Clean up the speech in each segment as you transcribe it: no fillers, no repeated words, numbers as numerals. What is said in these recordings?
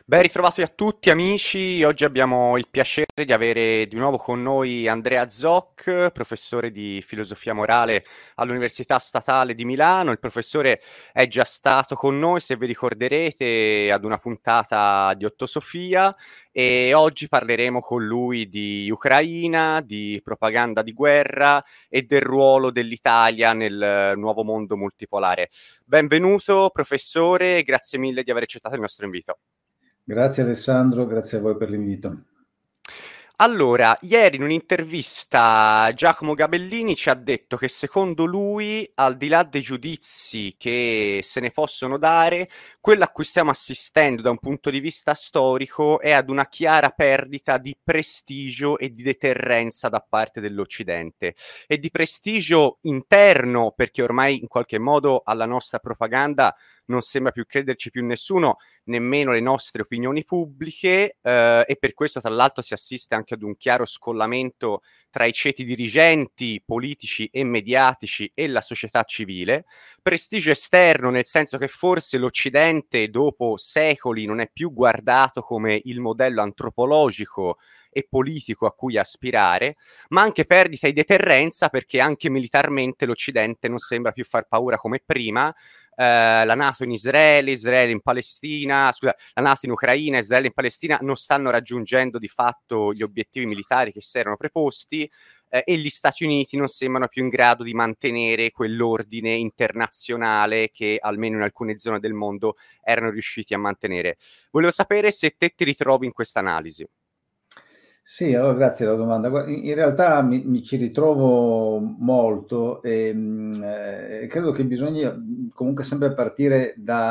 Ben ritrovati a tutti amici, oggi abbiamo il piacere di avere di nuovo con noi Andrea Zoc, professore di filosofia morale all'Università Statale di Milano. Il professore è già stato con noi, se vi ricorderete, ad una puntata di Otto Sofia e oggi parleremo con lui di Ucraina, di propaganda di guerra e del ruolo dell'Italia nel nuovo mondo multipolare. Benvenuto professore, grazie mille di aver accettato il nostro invito. Grazie Alessandro, grazie a voi per l'invito. Allora, ieri in un'intervista Giacomo Gabellini ci ha detto che secondo lui, al di là dei giudizi che se ne possono dare, quello a cui stiamo assistendo da un punto di vista storico è ad una chiara perdita di prestigio e di deterrenza da parte dell'Occidente e di prestigio interno, perché ormai in qualche modo alla nostra propaganda non sembra più crederci più nessuno, nemmeno le nostre opinioni pubbliche, e per questo tra l'altro si assiste anche ad un chiaro scollamento tra i ceti dirigenti, politici e mediatici e la società civile. Prestigio esterno, nel senso che forse l'Occidente dopo secoli non è più guardato come il modello antropologico e politico a cui aspirare, ma anche perdita di deterrenza perché anche militarmente l'Occidente non sembra più far paura come prima. La NATO in Israele, Israele in Palestina, scusa, la NATO in Ucraina, Israele in Palestina non stanno raggiungendo di fatto gli obiettivi militari che si erano preposti, e gli Stati Uniti non sembrano più in grado di mantenere quell'ordine internazionale che almeno in alcune zone del mondo erano riusciti a mantenere. Volevo sapere se te ti ritrovi in questa analisi. Sì, allora grazie della domanda. In realtà mi ci ritrovo molto e credo che bisogna comunque sempre partire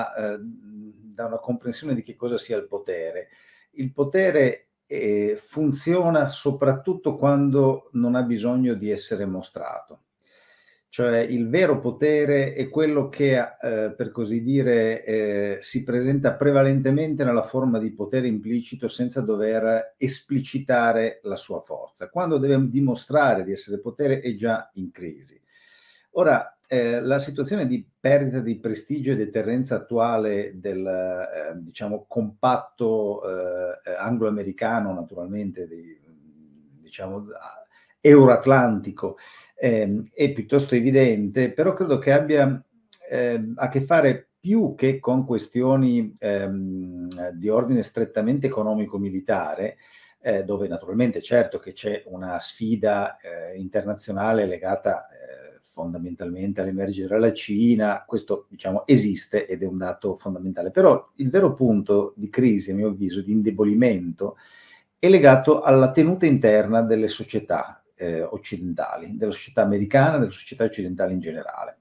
da una comprensione di che cosa sia il potere. Il potere funziona soprattutto quando non ha bisogno di essere mostrato. Cioè il vero potere è quello che, per così dire, si presenta prevalentemente nella forma di potere implicito senza dover esplicitare la sua forza. Quando deve dimostrare di essere potere è già in crisi. Ora, la situazione di perdita di prestigio e deterrenza attuale del, diciamo, compatto anglo-americano, naturalmente, diciamo, euroatlantico, è piuttosto evidente, però credo che abbia a che fare più che con questioni di ordine strettamente economico-militare, dove naturalmente certo che c'è una sfida internazionale legata fondamentalmente all'emergere della Cina, questo diciamo esiste ed è un dato fondamentale, però il vero punto di crisi, a mio avviso, di indebolimento, è legato alla tenuta interna delle società occidentali, della società americana, delle società occidentali in generale.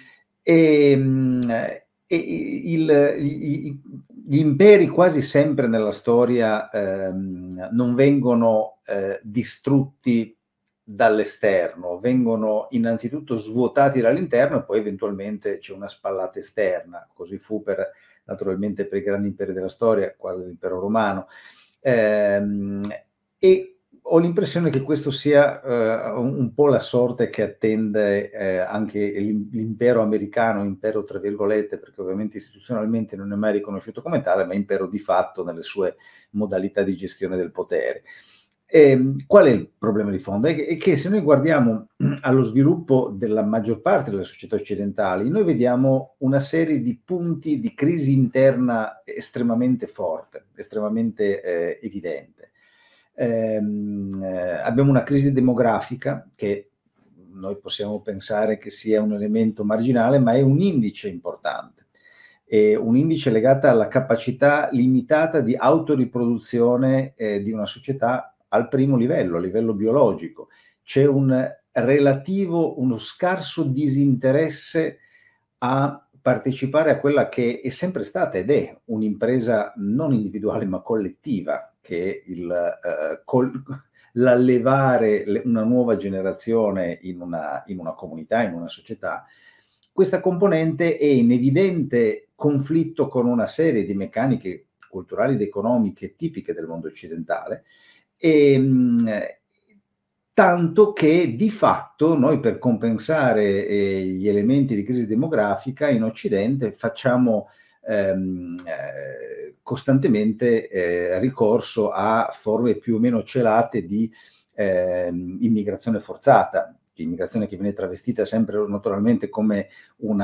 E gli imperi quasi sempre nella storia non vengono distrutti dall'esterno, vengono innanzitutto svuotati dall'interno e poi eventualmente c'è una spallata esterna. Così fu naturalmente per i grandi imperi della storia, quale l'impero romano. E ho l'impressione che questo sia un po' la sorte che attende anche l'impero americano, impero tra virgolette, perché ovviamente istituzionalmente non è mai riconosciuto come tale, ma impero di fatto nelle sue modalità di gestione del potere. Qual è il problema di fondo? È che se noi guardiamo allo sviluppo della maggior parte delle società occidentali, noi vediamo una serie di punti di crisi interna estremamente forte, estremamente evidente. Abbiamo una crisi demografica che noi possiamo pensare che sia un elemento marginale, ma è un indice importante. È un indice legato alla capacità limitata di autoriproduzione di una società al primo livello, a livello biologico. C'è uno scarso disinteresse a partecipare a quella che è sempre stata ed è un'impresa non individuale ma collettiva, che è l'allevare una nuova generazione in una comunità, in una società. Questa componente è in evidente conflitto con una serie di meccaniche culturali ed economiche tipiche del mondo occidentale, tanto che di fatto noi per compensare gli elementi di crisi demografica in Occidente facciamo costantemente ricorso a forme più o meno celate di immigrazione forzata, immigrazione che viene travestita sempre naturalmente come un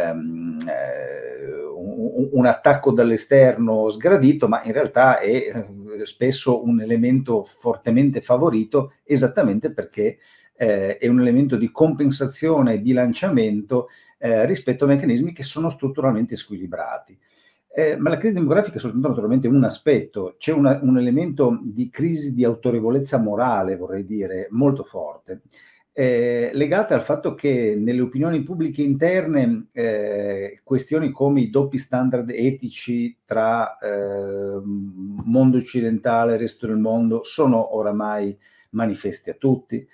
attacco dall'esterno sgradito, ma in realtà è spesso un elemento fortemente favorito, esattamente perché è un elemento di compensazione e bilanciamento rispetto a meccanismi che sono strutturalmente squilibrati. Ma la crisi demografica è soltanto naturalmente un aspetto, c'è un elemento di crisi di autorevolezza morale, vorrei dire, molto forte, legata al fatto che nelle opinioni pubbliche interne questioni come i doppi standard etici tra mondo occidentale e resto del mondo sono oramai manifesti a tutti.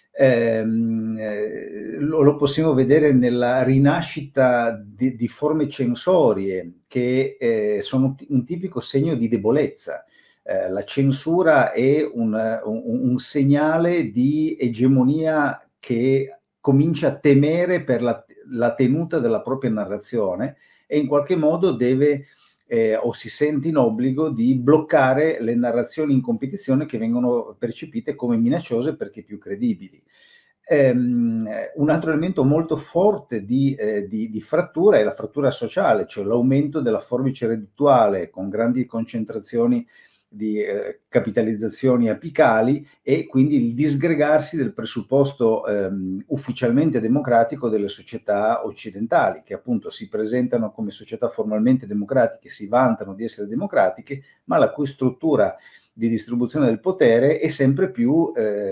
Lo possiamo vedere nella rinascita di forme censorie che sono un tipico segno di debolezza. La censura è un segnale di egemonia che comincia a temere per la tenuta della propria narrazione e in qualche modo deve o si sente in obbligo di bloccare le narrazioni in competizione che vengono percepite come minacciose perché più credibili. Un altro elemento molto forte di frattura è la frattura sociale, cioè l'aumento della forbice reddituale con grandi concentrazioni di capitalizzazioni apicali e quindi il disgregarsi del presupposto ufficialmente democratico delle società occidentali, che appunto si presentano come società formalmente democratiche, si vantano di essere democratiche, ma la cui struttura di distribuzione del potere è sempre più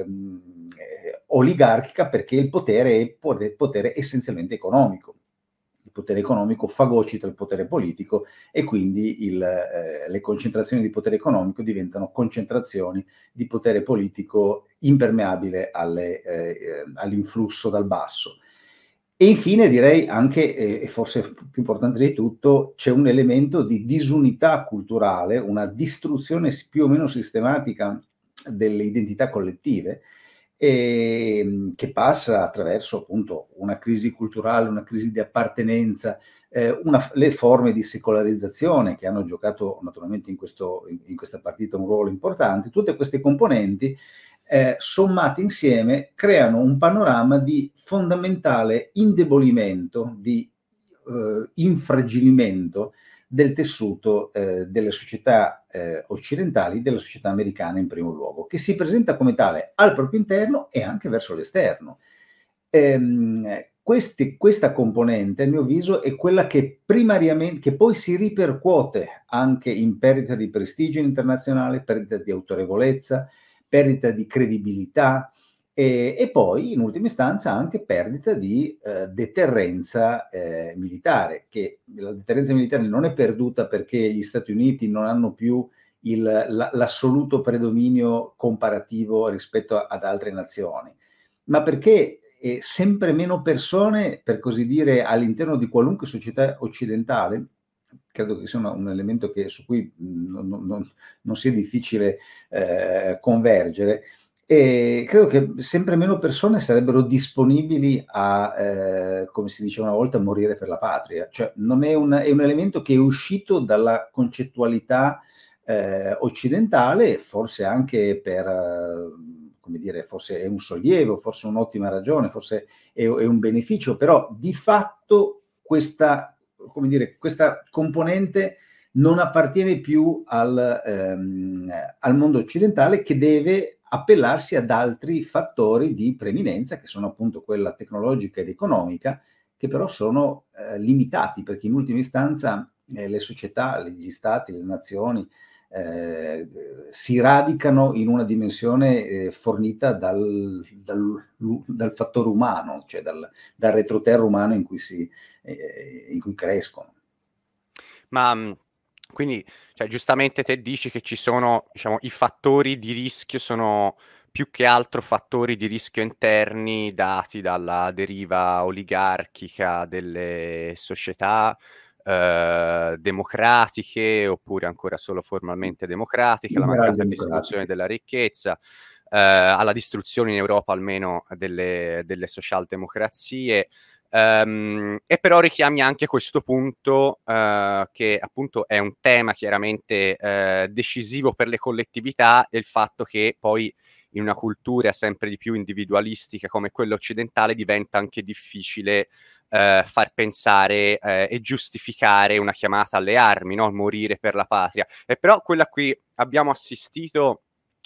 oligarchica, perché il potere è potere essenzialmente economico. Il potere economico fagocita il potere politico e quindi le concentrazioni di potere economico diventano concentrazioni di potere politico impermeabile all'influsso dal basso. E infine direi anche, e forse più importante di tutto, c'è un elemento di disunità culturale, una distruzione più o meno sistematica delle identità collettive, che passa attraverso appunto una crisi culturale, una crisi di appartenenza, le forme di secolarizzazione che hanno giocato naturalmente in questa partita un ruolo importante. Tutte queste componenti sommate insieme creano un panorama di fondamentale indebolimento, di infragilimento del tessuto delle società occidentali, della società americana in primo luogo, che si presenta come tale al proprio interno e anche verso l'esterno. Questa componente, a mio avviso, è quella che primariamente, che poi si ripercuote anche in perdita di prestigio internazionale, perdita di autorevolezza, perdita di credibilità e poi in ultima istanza anche perdita di deterrenza militare, che la deterrenza militare non è perduta perché gli Stati Uniti non hanno più l'assoluto predominio comparativo rispetto ad altre nazioni, ma perché sempre meno persone, per così dire, all'interno di qualunque società occidentale, credo che sia un elemento su cui non sia difficile convergere, e credo che sempre meno persone sarebbero disponibili a, come si diceva una volta, morire per la patria. Cioè, è un elemento che è uscito dalla concettualità occidentale, forse anche per, come dire, forse è un sollievo, forse un'ottima ragione, forse è un beneficio, però di fatto questa componente non appartiene più al mondo occidentale, che deve appellarsi ad altri fattori di preminenza, che sono appunto quella tecnologica ed economica, che però sono limitati, perché in ultima istanza le società, gli stati, le nazioni si radicano in una dimensione fornita dal fattore umano, cioè dal retroterra umano in cui crescono. Ma quindi, cioè, giustamente te dici che ci sono, diciamo, i fattori di rischio sono più che altro fattori di rischio interni dati dalla deriva oligarchica delle società democratiche, oppure ancora solo formalmente democratiche, la mancata distribuzione della ricchezza, alla distruzione in Europa almeno delle socialdemocrazie. E però richiami anche questo punto, che appunto è un tema chiaramente decisivo per le collettività, e il fatto che poi in una cultura sempre di più individualistica come quella occidentale diventa anche difficile far pensare e giustificare una chiamata alle armi, no? Morire per la patria. E però quella a cui abbiamo assistito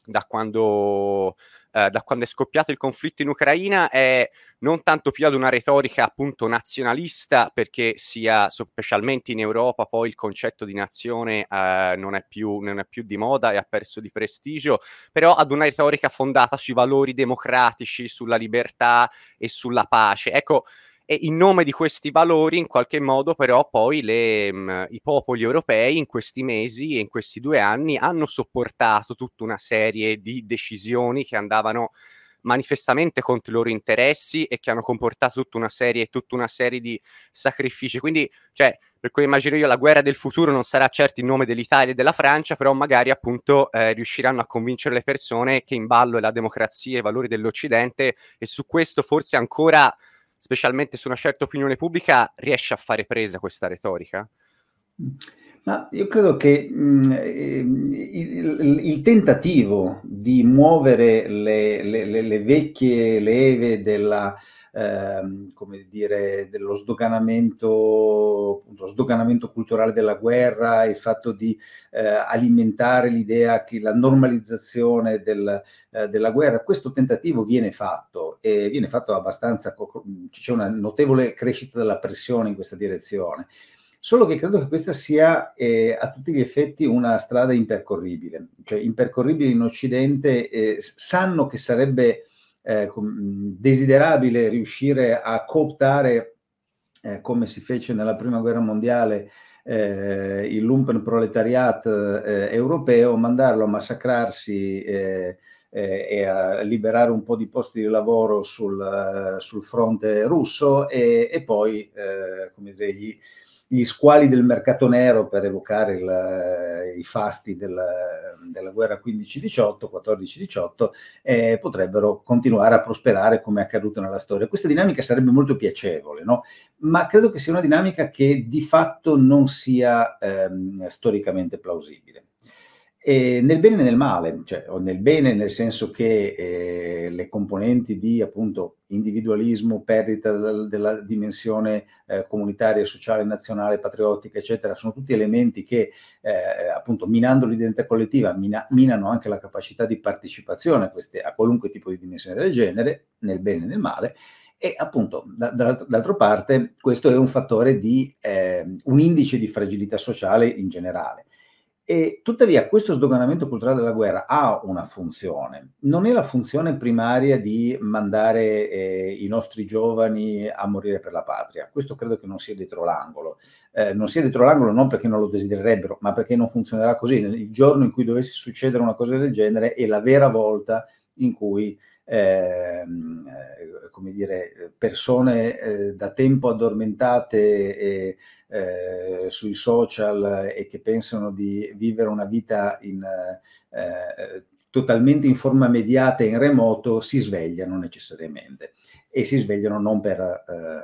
da quando è scoppiato il conflitto in Ucraina è non tanto più ad una retorica appunto nazionalista, perché sia specialmente in Europa poi il concetto di nazione non è più di moda e ha perso di prestigio, però ad una retorica fondata sui valori democratici, sulla libertà e sulla pace. Ecco, e in nome di questi valori, in qualche modo, però, poi i popoli europei in questi mesi e in questi 2 anni hanno sopportato tutta una serie di decisioni che andavano manifestamente contro i loro interessi e che hanno comportato tutta una serie di sacrifici. Quindi, cioè, per cui immagino io, la guerra del futuro non sarà certo in nome dell'Italia e della Francia, però magari appunto riusciranno a convincere le persone che in ballo è la democrazia e i valori dell'Occidente, e su questo forse ancora, specialmente su una certa opinione pubblica, riesce a fare presa questa retorica? Ma io credo che il tentativo di muovere le vecchie leve come dire, dello sdoganamento, appunto, lo sdoganamento culturale della guerra, il fatto di alimentare l'idea che la normalizzazione della guerra, questo tentativo viene fatto, e viene fatto abbastanza, c'è una notevole crescita della pressione in questa direzione. Solo che credo che questa sia a tutti gli effetti una strada impercorribile, cioè impercorribile in Occidente. Sanno che sarebbe desiderabile riuscire a cooptare, come si fece nella Prima Guerra Mondiale, il Lumpenproletariat europeo, mandarlo a massacrarsi e a liberare un po' di posti di lavoro sul fronte russo, e poi come dire, gli squali del mercato nero, per evocare i fasti della guerra 15-18, 14-18, potrebbero continuare a prosperare come è accaduto nella storia. Questa dinamica sarebbe molto piacevole, no? Ma credo che sia una dinamica che di fatto non sia storicamente plausibile. E nel bene e nel male, cioè, o nel bene nel senso che le componenti di appunto individualismo, perdita della dimensione comunitaria, sociale, nazionale, patriottica, eccetera, sono tutti elementi che appunto, minando l'identità collettiva, minano anche la capacità di partecipazione a qualunque tipo di dimensione del genere, nel bene e nel male. E appunto, d'altra parte, questo è un fattore di un indice di fragilità sociale in generale. E tuttavia questo sdoganamento culturale della guerra ha una funzione. Non è la funzione primaria di mandare i nostri giovani a morire per la patria. Questo credo che non sia dietro l'angolo. Non sia dietro l'angolo non perché non lo desidererebbero, ma perché non funzionerà così. Il giorno in cui dovesse succedere una cosa del genere è la vera volta in cui come dire, persone da tempo addormentate sui social e che pensano di vivere una vita totalmente in forma mediata e in remoto, si svegliano necessariamente, e si svegliano non per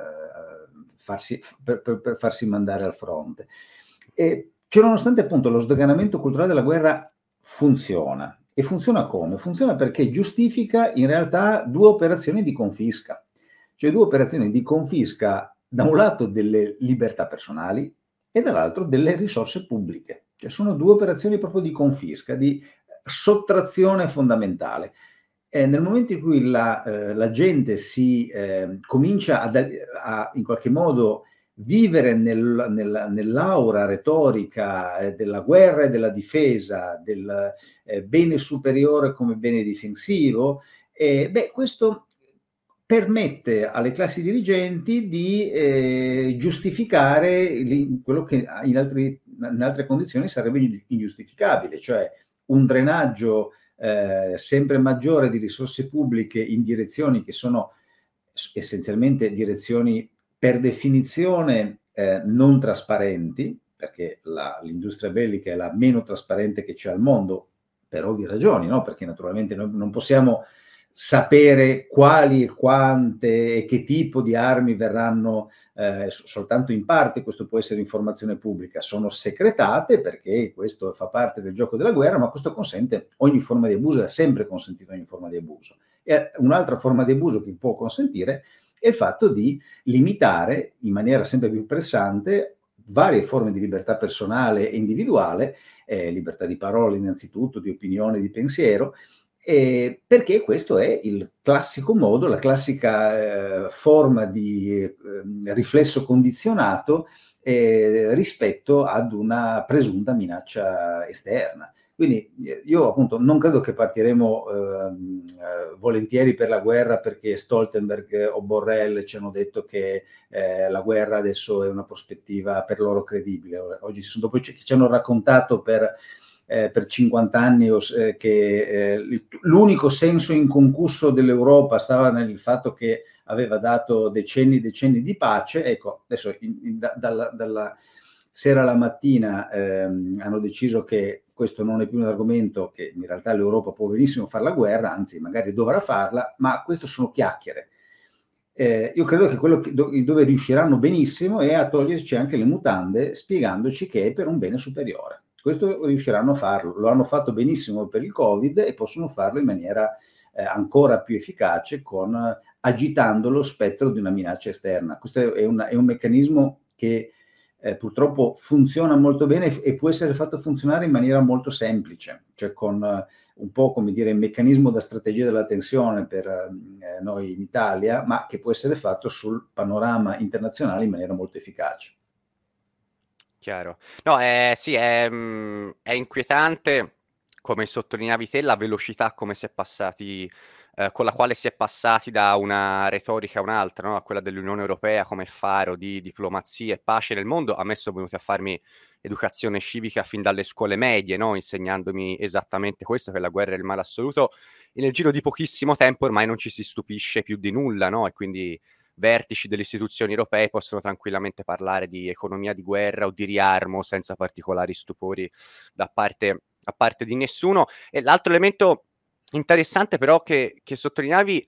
farsi mandare al fronte. E ciononostante, appunto, lo sdoganamento culturale della guerra funziona. E funziona come? Funziona perché giustifica in realtà due operazioni di confisca. Cioè due operazioni di confisca, da un lato delle libertà personali e dall'altro delle risorse pubbliche. Cioè sono due operazioni proprio di confisca, di sottrazione fondamentale. Nel momento in cui la gente si comincia a in qualche modo vivere nell'aura retorica della guerra e della difesa, del bene superiore come bene difensivo, questo permette alle classi dirigenti di giustificare quello che in altre condizioni sarebbe ingiustificabile, cioè un drenaggio sempre maggiore di risorse pubbliche in direzioni che sono essenzialmente direzioni per definizione non trasparenti, perché l'industria bellica è la meno trasparente che c'è al mondo, per ovvie ragioni, no? Perché naturalmente non possiamo sapere quali e quante e che tipo di armi verranno, soltanto in parte, questo può essere informazione pubblica, sono secretate perché questo fa parte del gioco della guerra, ma questo consente ogni forma di abuso, è sempre consentito ogni forma di abuso. E un'altra forma di abuso che può consentire è il fatto di limitare in maniera sempre più pressante varie forme di libertà personale e individuale, libertà di parola innanzitutto, di opinione, di pensiero, perché questo è il classico modo, la classica forma di riflesso condizionato rispetto ad una presunta minaccia esterna. Quindi io appunto non credo che partiremo volentieri per la guerra perché Stoltenberg o Borrell ci hanno detto che la guerra adesso è una prospettiva per loro credibile. Oggi dopo ci hanno raccontato per 50 anni che l'unico senso inconcluso dell'Europa stava nel fatto che aveva dato decenni e decenni di pace. Ecco, adesso dalla sera alla mattina hanno deciso che questo non è più un argomento, che in realtà l'Europa può benissimo fare la guerra, anzi magari dovrà farla, ma questo sono chiacchiere. Io credo che quello dove riusciranno benissimo è a toglierci anche le mutande spiegandoci che è per un bene superiore. Questo riusciranno a farlo, lo hanno fatto benissimo per il Covid e possono farlo in maniera ancora più efficace agitando lo spettro di una minaccia esterna. Questo è un meccanismo che purtroppo funziona molto bene e può essere fatto funzionare in maniera molto semplice, cioè con un po' come dire il meccanismo da strategia della tensione per noi in Italia, ma che può essere fatto sul panorama internazionale in maniera molto efficace. Chiaro. No, sì, è inquietante, come sottolineavi te, la velocità come si è passati, con la quale si è passati da una retorica a un'altra, no? A quella dell'Unione Europea come faro di diplomazia e pace nel mondo. A me sono venuti a farmi educazione civica fin dalle scuole medie, no? Insegnandomi esattamente questo, che la guerra è il male assoluto. E nel giro di pochissimo tempo ormai non ci si stupisce più di nulla, no? E quindi vertici delle istituzioni europee possono tranquillamente parlare di economia di guerra o di riarmo senza particolari stupori da parte di nessuno. E l'altro elemento interessante però che sottolineavi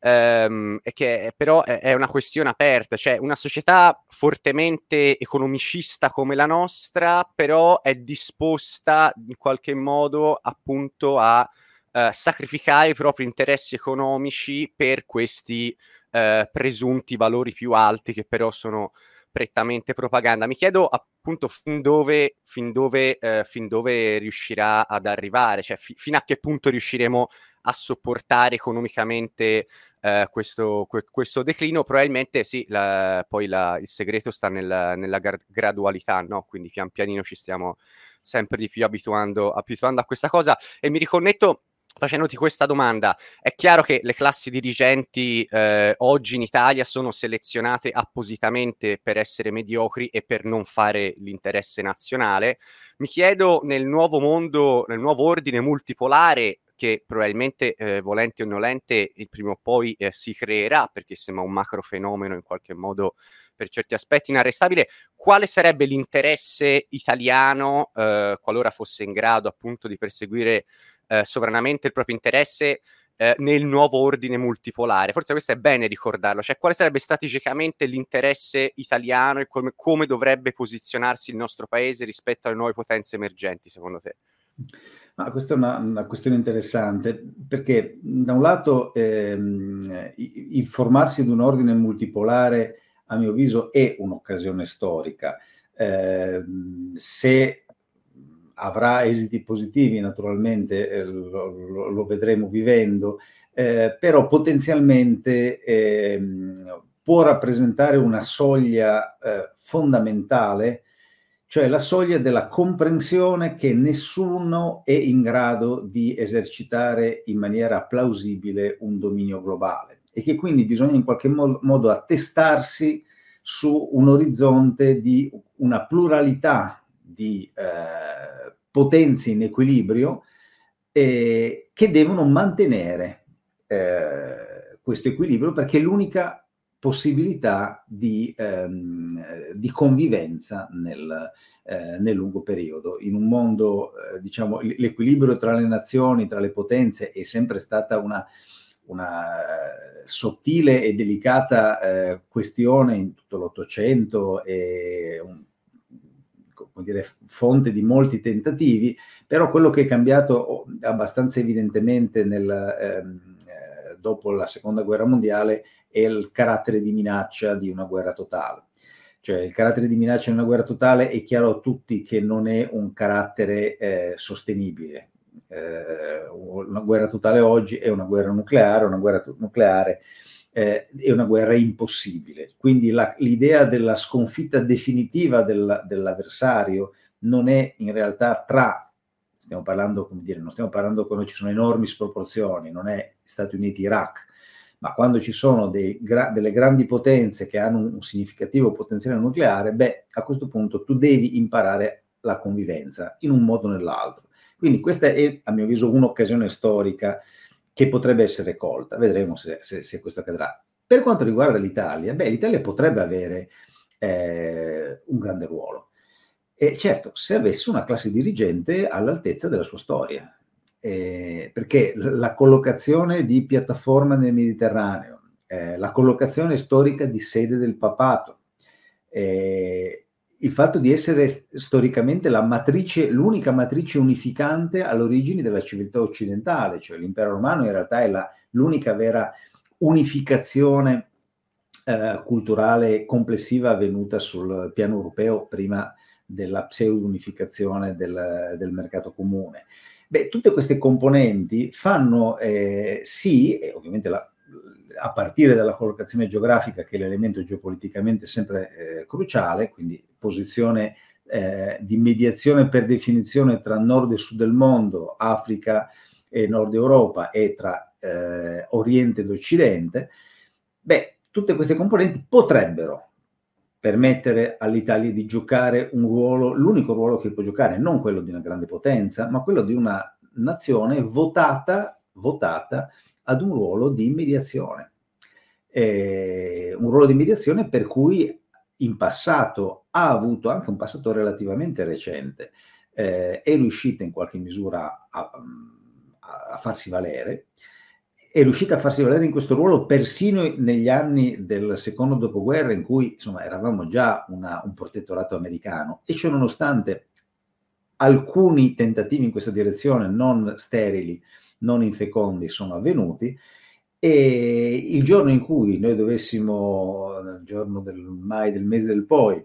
è che però è una questione aperta, cioè una società fortemente economicista come la nostra, però è disposta in qualche modo appunto a sacrificare i propri interessi economici per questi presunti valori più alti che però sono prettamente propaganda. Mi chiedo appunto fin dove riuscirà ad arrivare, cioè fino a che punto riusciremo a sopportare economicamente questo declino. Probabilmente sì, poi il segreto sta nella gradualità, no? Quindi pian pianino ci stiamo sempre di più abituando a questa cosa. E mi riconnetto facendoti questa domanda. È chiaro che le classi dirigenti oggi in Italia sono selezionate appositamente per essere mediocri e per non fare l'interesse nazionale. Mi chiedo nel nuovo mondo, nel nuovo ordine multipolare, che probabilmente volente o nolente il prima o poi si creerà, perché sembra un macro fenomeno in qualche modo per certi aspetti inarrestabile, quale sarebbe l'interesse italiano qualora fosse in grado appunto di perseguire sovranamente il proprio interesse nel nuovo ordine multipolare? Forse questo è bene ricordarlo, cioè quale sarebbe strategicamente l'interesse italiano e come dovrebbe posizionarsi il nostro paese rispetto alle nuove potenze emergenti, secondo te? Ma questa è una questione interessante, perché da un lato il formarsi di un ordine multipolare, a mio avviso, è un'occasione storica. Se avrà esiti positivi, naturalmente lo vedremo vivendo, però potenzialmente può rappresentare una soglia fondamentale, cioè la soglia della comprensione che nessuno è in grado di esercitare in maniera plausibile un dominio globale e che quindi bisogna in qualche modo attestarsi su un orizzonte di una pluralità di potenze in equilibrio che devono mantenere questo equilibrio, perché è l'unica possibilità di convivenza nel lungo periodo. In un mondo, diciamo, l'equilibrio tra le nazioni, tra le potenze è sempre stata sottile e delicata questione in tutto l'Ottocento e come dire, fonte di molti tentativi, però quello che è cambiato abbastanza evidentemente dopo la Seconda Guerra Mondiale è il carattere di minaccia di una guerra totale. Cioè il carattere di minaccia di una guerra totale è chiaro a tutti che non è un carattere sostenibile. Una guerra totale oggi è una guerra nucleare, è una guerra impossibile. Quindi l'idea della sconfitta definitiva dell'avversario non è in realtà stiamo parlando, come dire, non stiamo parlando quando ci sono enormi sproporzioni, non è Stati Uniti-Iraq, ma quando ci sono delle grandi potenze che hanno un significativo potenziale nucleare, a questo punto tu devi imparare la convivenza in un modo o nell'altro. Quindi questa è, a mio avviso, un'occasione storica che potrebbe essere colta. Vedremo se questo accadrà. Per quanto riguarda l'Italia, l'Italia potrebbe avere un grande ruolo. E certo, se avesse una classe dirigente all'altezza della sua storia. Perché la collocazione di piattaforma nel Mediterraneo, la collocazione storica di sede del papato, il fatto di essere storicamente l'unica matrice unificante all'origine della civiltà occidentale, cioè l'impero romano in realtà è l'unica vera unificazione culturale complessiva avvenuta sul piano europeo prima della pseudo-unificazione del mercato comune. Tutte queste componenti fanno sì, e ovviamente a partire dalla collocazione geografica, che è l'elemento geopoliticamente sempre cruciale, quindi posizione di mediazione per definizione tra nord e sud del mondo, Africa e Nord Europa, e tra Oriente ed Occidente, tutte queste componenti potrebbero permettere all'Italia di giocare un ruolo, l'unico ruolo che può giocare, non quello di una grande potenza, ma quello di una nazione votata ad un ruolo di mediazione. Un ruolo di mediazione per cui in passato ha avuto, anche un passato relativamente recente, è riuscita in qualche misura a farsi valere. È riuscita a farsi valere in questo ruolo persino negli anni del secondo dopoguerra, in cui insomma eravamo già un protettorato americano, e ciò nonostante alcuni tentativi in questa direzione non sterili, non infecondi, sono avvenuti. E il giorno in cui noi dovessimo, il giorno del mese del poi,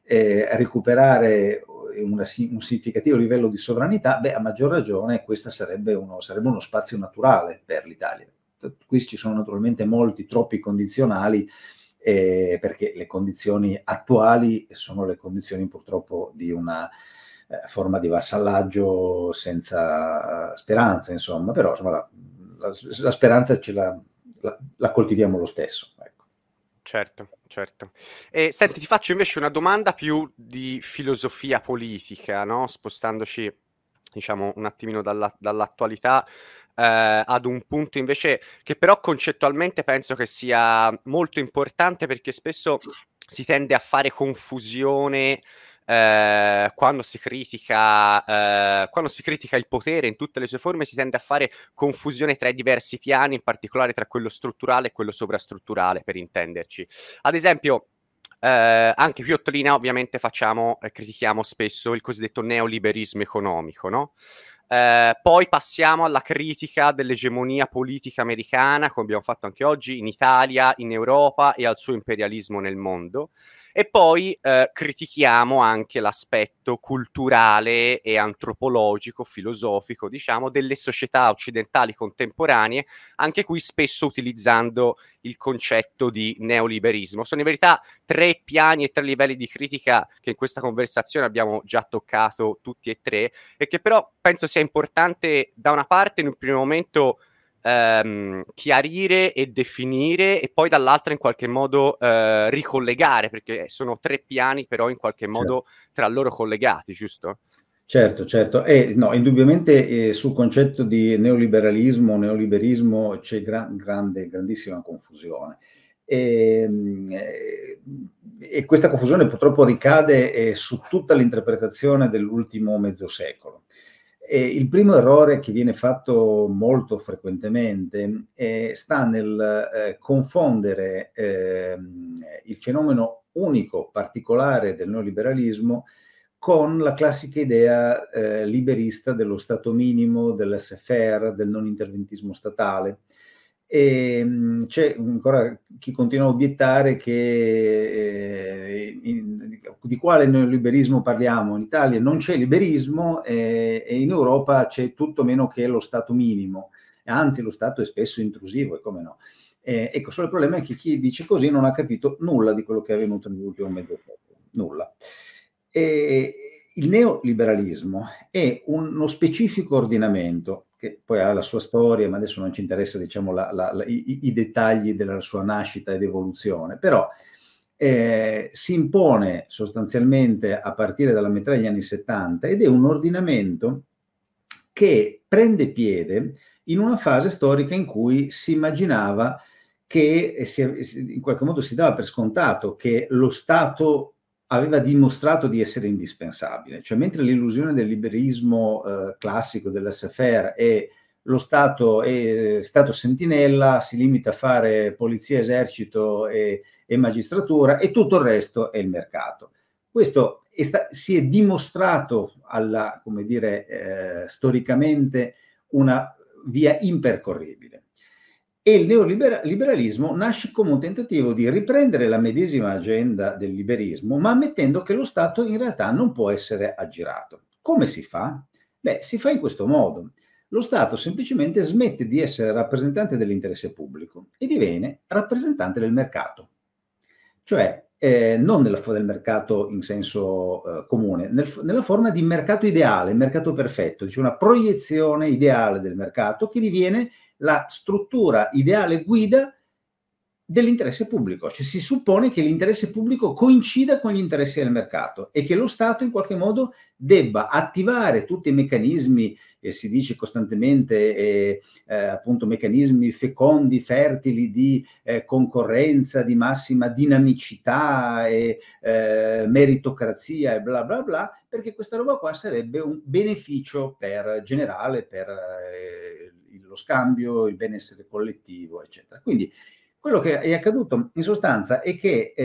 recuperare un significativo livello di sovranità, a maggior ragione questo sarebbe uno spazio naturale per l'Italia. Qui ci sono naturalmente troppi condizionali, perché le condizioni attuali sono le condizioni purtroppo di una forma di vassallaggio senza speranza, insomma, però insomma, la speranza la coltiviamo lo stesso. Ecco. Certo. E senti, ti faccio invece una domanda più di filosofia politica, no? Spostandoci, diciamo, un attimino dall'attualità ad un punto invece che però concettualmente penso che sia molto importante, perché spesso si tende a fare confusione quando si critica il potere in tutte le sue forme, si tende a fare confusione tra i diversi piani, in particolare tra quello strutturale e quello sovrastrutturale, per intenderci. Ad esempio, anche qui Ottolina ovviamente critichiamo spesso il cosiddetto neoliberismo economico, no? Poi passiamo alla critica dell'egemonia politica americana, come abbiamo fatto anche oggi, in Italia, in Europa, e al suo imperialismo nel mondo. E poi critichiamo anche l'aspetto culturale e antropologico, filosofico, diciamo, delle società occidentali contemporanee, anche qui spesso utilizzando il concetto di neoliberismo. Sono in verità 3 piani e 3 livelli di critica che in questa conversazione abbiamo già toccato tutti e 3, e che però penso sia importante da una parte in un primo momento chiarire e definire, e poi dall'altra in qualche modo ricollegare, perché sono 3 piani però in qualche modo tra loro collegati, giusto? Certo. No, indubbiamente sul concetto di neoliberismo c'è grandissima confusione. E questa confusione purtroppo ricade su tutta l'interpretazione dell'ultimo mezzo secolo. Il primo errore che viene fatto molto frequentemente sta nel confondere il fenomeno unico, particolare del neoliberalismo con la classica idea liberista dello Stato minimo, dell'laissez-faire, del non interventismo statale. C'è ancora chi continua a obiettare che di quale neoliberismo parliamo. In Italia non c'è liberismo e in Europa c'è tutto meno che lo Stato minimo, anzi lo Stato è spesso intrusivo, e come no. Ecco, solo il problema è che chi dice così non ha capito nulla di quello che è avvenuto nell'ultimo mezzo secolo, nulla. Il neoliberalismo è uno specifico ordinamento che poi ha la sua storia, ma adesso non ci interessa, diciamo, i dettagli della sua nascita ed evoluzione, però si impone sostanzialmente a partire dalla metà degli anni 70 ed è un ordinamento che prende piede in una fase storica in cui si immaginava che in qualche modo si dava per scontato che lo Stato aveva dimostrato di essere indispensabile, cioè mentre l'illusione del liberismo classico, dell'laissez-faire, è lo Stato è Stato sentinella, si limita a fare polizia, esercito e magistratura e tutto il resto è il mercato. Questo si è dimostrato come dire, storicamente una via impercorribile. E il neoliberalismo nasce come un tentativo di riprendere la medesima agenda del liberismo, ma ammettendo che lo Stato in realtà non può essere aggirato. Come si fa? Beh, si fa in questo modo. Lo Stato semplicemente smette di essere rappresentante dell'interesse pubblico e diviene rappresentante del mercato. Cioè, non del mercato in senso comune, nella forma di mercato ideale, mercato perfetto, cioè una proiezione ideale del mercato che diviene la struttura ideale guida dell'interesse pubblico. Cioè si suppone che l'interesse pubblico coincida con gli interessi del mercato e che lo Stato in qualche modo debba attivare tutti i meccanismi, si dice costantemente, appunto meccanismi fecondi, fertili di concorrenza, di massima dinamicità e meritocrazia e bla bla bla, perché questa roba qua sarebbe un beneficio generale per lo scambio, il benessere collettivo, eccetera. Quindi quello che è accaduto in sostanza è che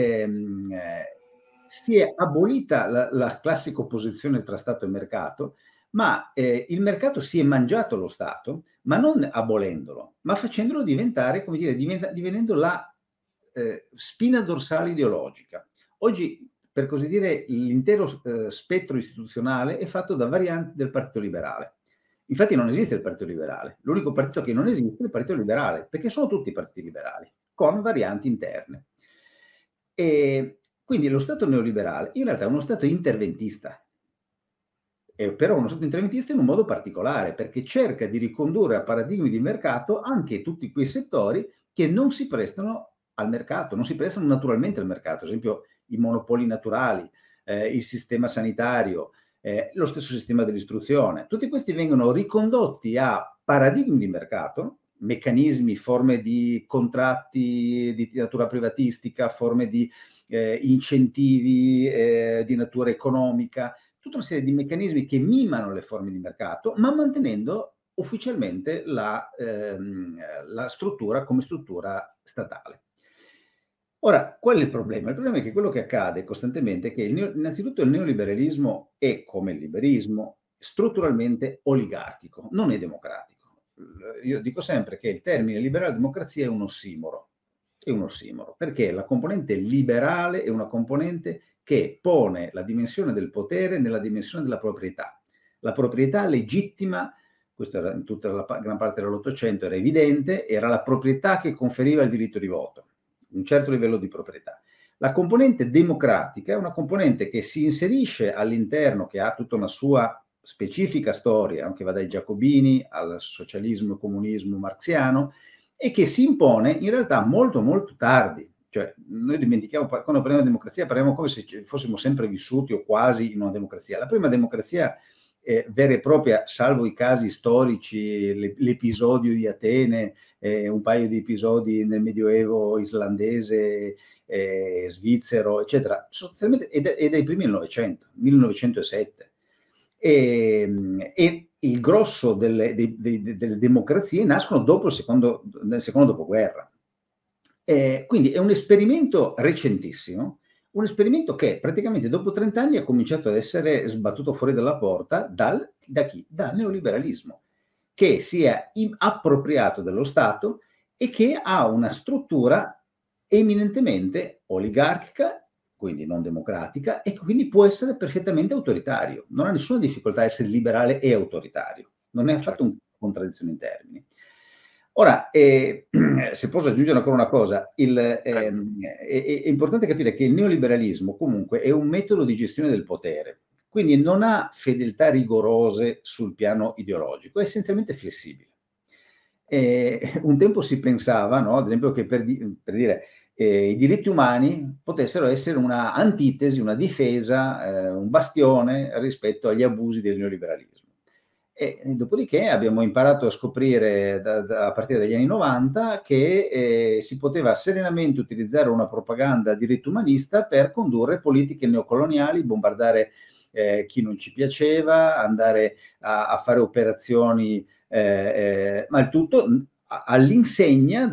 si è abolita la classica opposizione tra Stato e mercato, ma il mercato si è mangiato lo Stato, ma non abolendolo, ma facendolo diventare, come dire, divenendo la spina dorsale ideologica. Oggi, per così dire, l'intero spettro istituzionale è fatto da varianti del Partito Liberale. Infatti non esiste il Partito Liberale, l'unico partito che non esiste è il Partito Liberale, perché sono tutti partiti liberali, con varianti interne. E quindi lo Stato neoliberale in realtà è uno Stato interventista, però uno Stato interventista in un modo particolare, perché cerca di ricondurre a paradigmi di mercato anche tutti quei settori che non si prestano al mercato, non si prestano naturalmente al mercato, ad esempio i monopoli naturali, il sistema sanitario, lo stesso sistema dell'istruzione. Tutti questi vengono ricondotti a paradigmi di mercato, meccanismi, forme di contratti di natura privatistica, forme di incentivi di natura economica, tutta una serie di meccanismi che mimano le forme di mercato, ma mantenendo ufficialmente la struttura come struttura statale. Ora, qual è il problema? Il problema è che quello che accade costantemente è che innanzitutto il neoliberalismo è, come il liberismo, strutturalmente oligarchico, non è democratico. Io dico sempre che il termine liberale democrazia è un ossimoro, perché la componente liberale è una componente che pone la dimensione del potere nella dimensione della proprietà. La proprietà legittima, questo era in tutta la gran parte dell'Ottocento, era evidente, era la proprietà che conferiva il diritto di voto, un certo livello di proprietà. La componente democratica è una componente che si inserisce all'interno, che ha tutta una sua specifica storia, che va dai giacobini al socialismo e comunismo marxiano, e che si impone in realtà molto molto tardi. Cioè, noi dimentichiamo, quando parliamo di democrazia, parliamo come se fossimo sempre vissuti o quasi in una democrazia. La prima democrazia vera e propria, salvo i casi storici, l'episodio di Atene, un paio di episodi nel Medioevo islandese, svizzero, eccetera, sostanzialmente è dai primi del Novecento, 1907. E il grosso delle democrazie nascono nel secondo dopoguerra. Quindi è un esperimento recentissimo, un esperimento che praticamente dopo 30 anni ha cominciato ad essere sbattuto fuori dalla porta da chi? Dal neoliberalismo, che si è appropriato dello Stato e che ha una struttura eminentemente oligarchica, quindi non democratica, e quindi può essere perfettamente autoritario. Non ha nessuna difficoltà a essere liberale e autoritario. Non è affatto una contraddizione in termini. Ora, se posso aggiungere ancora una cosa, è importante capire che il neoliberalismo comunque è un metodo di gestione del potere, quindi non ha fedeltà rigorose sul piano ideologico, è essenzialmente flessibile. Un tempo si pensava, no, ad esempio, che per dire i diritti umani potessero essere una antitesi, una difesa, un bastione rispetto agli abusi del neoliberalismo. E dopodiché abbiamo imparato a scoprire a partire dagli anni 90 che si poteva serenamente utilizzare una propaganda diritto umanista per condurre politiche neocoloniali, bombardare chi non ci piaceva, andare a fare operazioni, ma il tutto all'insegna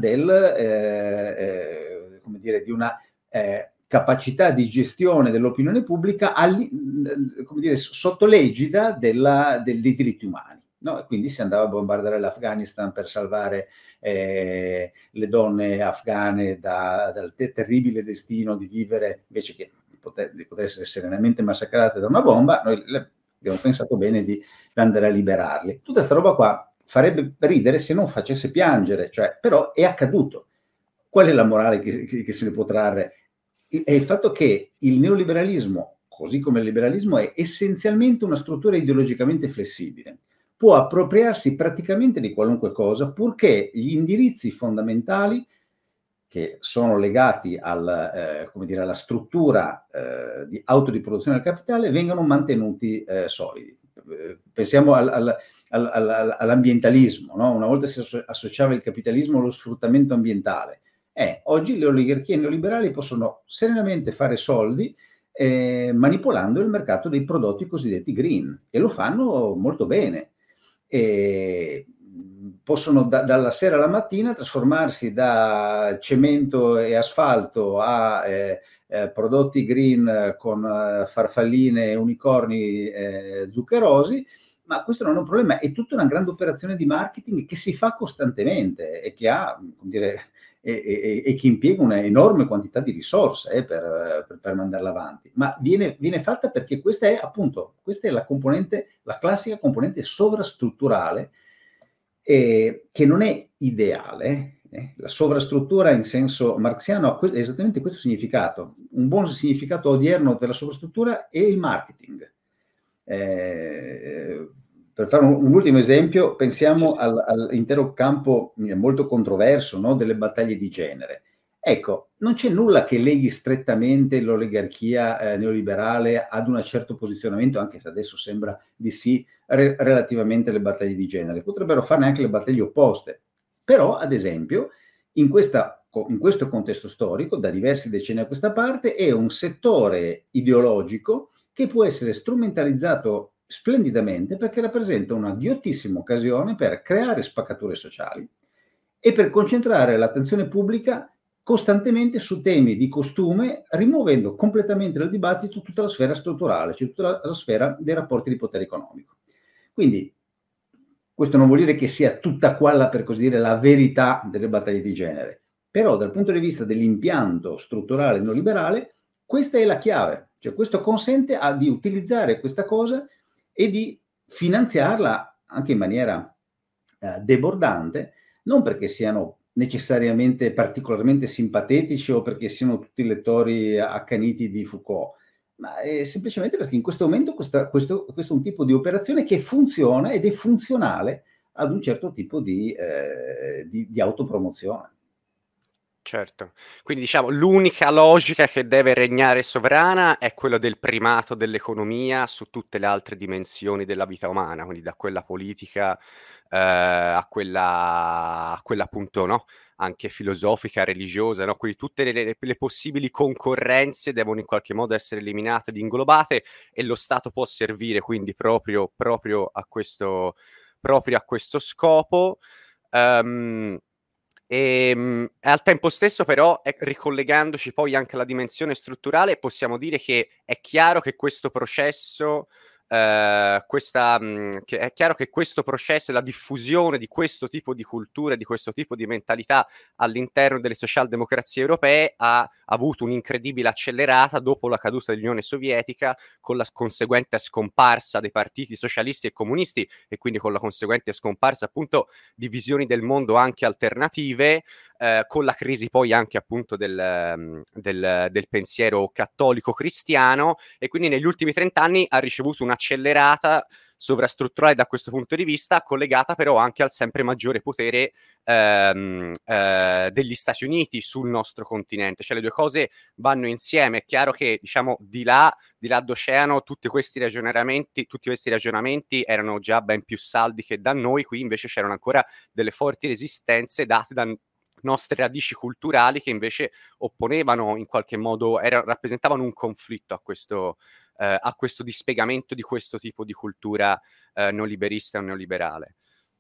come dire, di una capacità di gestione dell'opinione pubblica come dire, sotto l'egida dei diritti umani. No? E quindi si andava a bombardare l'Afghanistan per salvare le donne afghane dal terribile destino di vivere, invece che di poter essere serenamente massacrate da una bomba, noi abbiamo pensato bene di andare a liberarli. Tutta questa roba qua farebbe ridere se non facesse piangere, cioè, però è accaduto. Qual è la morale che se ne può trarre? È il fatto che il neoliberalismo, così come il liberalismo, è essenzialmente una struttura ideologicamente flessibile. Può appropriarsi praticamente di qualunque cosa, purché gli indirizzi fondamentali che sono legati come dire, alla struttura di autoriproduzione del capitale vengano mantenuti solidi. Pensiamo all'ambientalismo, no? Una volta si associava il capitalismo allo sfruttamento ambientale. Oggi le oligarchie neoliberali possono serenamente fare soldi manipolando il mercato dei prodotti cosiddetti green, e lo fanno molto bene. Possono dalla sera alla mattina trasformarsi da cemento e asfalto a prodotti green con farfalline e unicorni zuccherosi, ma questo non è un problema, è tutta una grande operazione di marketing che si fa costantemente e che ha, come dire, e che impiega un'enorme quantità di risorse per mandarla avanti, ma viene fatta perché questa è la classica componente sovrastrutturale che non è ideale. La sovrastruttura in senso marxiano ha esattamente questo significato. Un buon significato odierno per la sovrastruttura è il marketing. Per fare un ultimo esempio, pensiamo all'intero campo molto controverso, no, delle battaglie di genere. Ecco, non c'è nulla che leghi strettamente l'oligarchia neoliberale ad un certo posizionamento, anche se adesso sembra di sì, relativamente alle battaglie di genere. Potrebbero farne anche le battaglie opposte. Però, ad esempio, in questo contesto storico, da diversi decenni a questa parte, è un settore ideologico che può essere strumentalizzato splendidamente perché rappresenta una ghiottissima occasione per creare spaccature sociali e per concentrare l'attenzione pubblica costantemente su temi di costume, rimuovendo completamente dal dibattito tutta la sfera strutturale, cioè tutta la sfera dei rapporti di potere economico. Quindi questo non vuol dire che sia tutta quella, per così dire, la verità delle battaglie di genere, però dal punto di vista dell'impianto strutturale neoliberale, questa è la chiave, cioè questo consente di utilizzare questa cosa e di finanziarla anche in maniera debordante, non perché siano necessariamente particolarmente simpatetici o perché siano tutti lettori accaniti di Foucault, ma semplicemente perché in questo momento questo è un tipo di operazione che funziona ed è funzionale ad un certo tipo di autopromozione. Certo. Quindi diciamo l'unica logica che deve regnare sovrana è quello del primato dell'economia su tutte le altre dimensioni della vita umana, quindi da quella politica a quella appunto, no? anche filosofica, religiosa, no? Quindi tutte le possibili concorrenze devono in qualche modo essere eliminate ed inglobate, e lo Stato può servire quindi proprio a questo scopo. Al tempo stesso però, ricollegandoci poi anche alla dimensione strutturale, possiamo dire che è chiaro che questo processo, che è chiaro che questo processo e la diffusione di questo tipo di cultura, di questo tipo di mentalità all'interno delle socialdemocrazie europee ha avuto un'incredibile accelerata dopo la caduta dell'Unione Sovietica, con la conseguente scomparsa dei partiti socialisti e comunisti, e quindi con la conseguente scomparsa appunto di visioni del mondo anche alternative, con la crisi poi anche appunto del pensiero cattolico cristiano, e quindi negli ultimi 30 anni ha ricevuto un'accelerata sovrastrutturale da questo punto di vista, collegata però anche al sempre maggiore potere degli Stati Uniti sul nostro continente. Cioè le due cose vanno insieme. È chiaro che, diciamo, di là d'oceano tutti questi ragionamenti erano già ben più saldi che da noi. Qui invece c'erano ancora delle forti resistenze date da nostre radici culturali, che invece opponevano in qualche modo, rappresentavano un conflitto a questo dispiegamento di questo tipo di cultura neoliberista o neoliberale.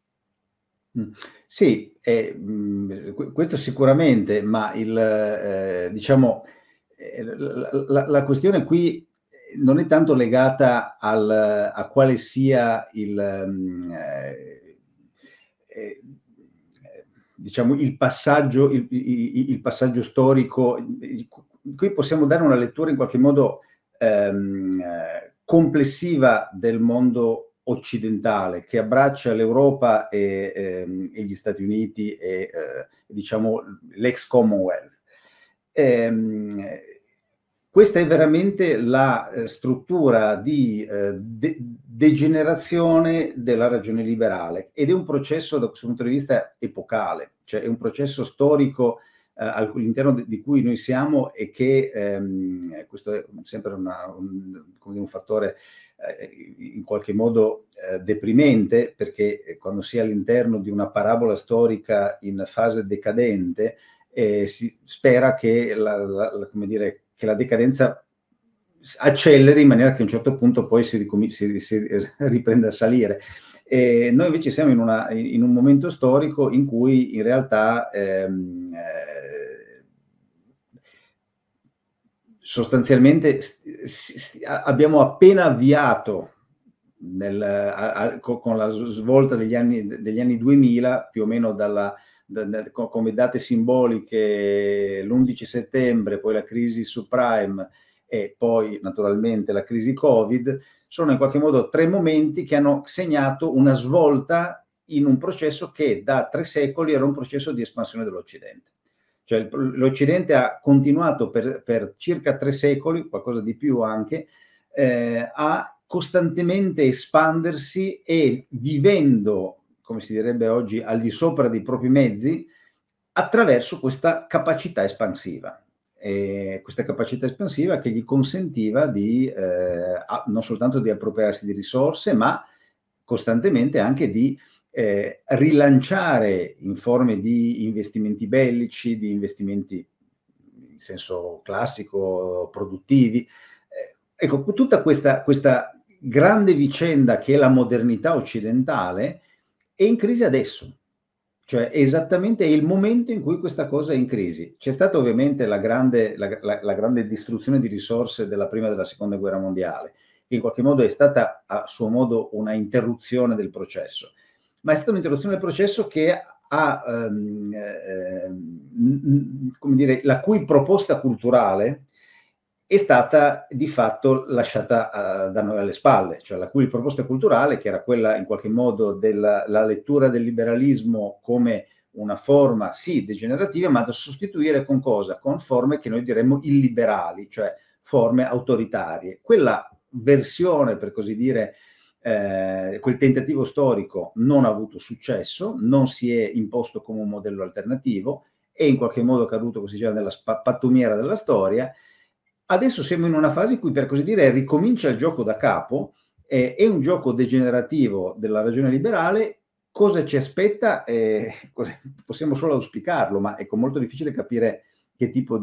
Sì, questo sicuramente, ma diciamo, la questione qui non è tanto legata a quale sia diciamo, il passaggio storico. Qui possiamo dare una lettura in qualche modo complessiva del mondo occidentale, che abbraccia l'Europa e gli Stati Uniti e diciamo l'ex Commonwealth. Questa è veramente la struttura di degenerazione della ragione liberale, ed è un processo da questo punto di vista epocale, cioè è un processo storico all'interno di cui noi siamo, e che questo è sempre un fattore in qualche modo deprimente, perché quando si è all'interno di una parabola storica in fase decadente, si spera che come dire, che la decadenza acceleri in maniera che a un certo punto poi si riprenda a salire. Noi invece siamo in un momento storico in cui in realtà sostanzialmente abbiamo appena avviato con la svolta degli anni 2000, più o meno come date simboliche l'11 settembre, poi la crisi subprime e poi naturalmente la crisi Covid. Sono in qualche modo 3 momenti che hanno segnato una svolta in un processo che da 3 secoli era un processo di espansione dell'Occidente. Cioè l'Occidente ha continuato per circa 3 secoli, qualcosa di più anche, a costantemente espandersi, e vivendo, come si direbbe oggi, al di sopra dei propri mezzi, attraverso questa capacità espansiva. Questa capacità espansiva che gli consentiva non soltanto di appropriarsi di risorse, ma costantemente anche di rilanciare in forme di investimenti bellici, di investimenti in senso classico, produttivi. Ecco, tutta questa grande vicenda che è la modernità occidentale è in crisi adesso. Cioè è esattamente il momento in cui questa cosa è in crisi. C'è stata ovviamente la grande distruzione di risorse della prima e della seconda guerra mondiale, che in qualche modo è stata a suo modo una interruzione del processo, ma è stata un'interruzione del processo che ha, come dire, la cui proposta culturale è stata di fatto lasciata da noi alle spalle, cioè la cui proposta culturale, che era quella in qualche modo della lettura del liberalismo come una forma sì degenerativa, ma da sostituire con cosa? Con forme che noi diremmo illiberali, cioè forme autoritarie. Quella versione, per così dire, quel tentativo storico non ha avuto successo, non si è imposto come un modello alternativo, è in qualche modo caduto, così diceva, nella pattumiera della storia. Adesso siamo in una fase in cui, per così dire, ricomincia il gioco da capo, è un gioco degenerativo della ragione liberale cosa ci aspetta, possiamo solo auspicarlo, ma è molto difficile capire che tipo